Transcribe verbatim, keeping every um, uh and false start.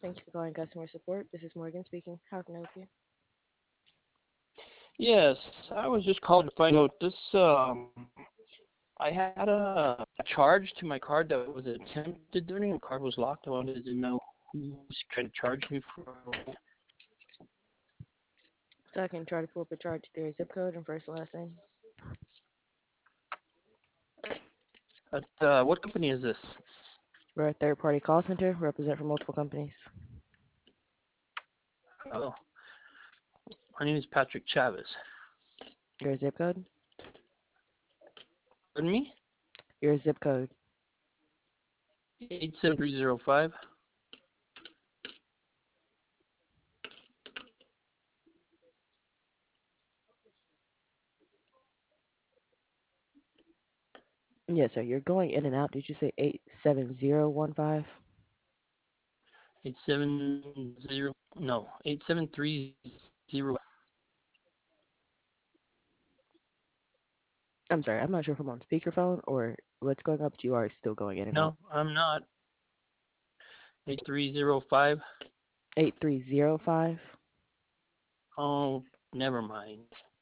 Thank you for calling customer support. This is Morgan speaking. How can I help you? Yes, I was just calling to find out this. Um, I had a, a charge to my card that was attempted during the card was locked. I wanted to know who's trying to charge me for it. So I can try to pull up a charge to their zip code and first and last name. But, uh, what company is this? We're a third party call center, represent for multiple companies. Oh, my name is Patrick Chavez. Your zip code? Pardon me? Your zip code. eight seven three zero five. Yes, sir. You're going in and out. Did you say eight seven zero one five? eight seven zero, no, eight seven three zero. I'm sorry. I'm not sure if I'm on speakerphone or what's going up, but you are still going in and out. No, I'm not. eight three zero five. eight three zero five? Oh, never mind.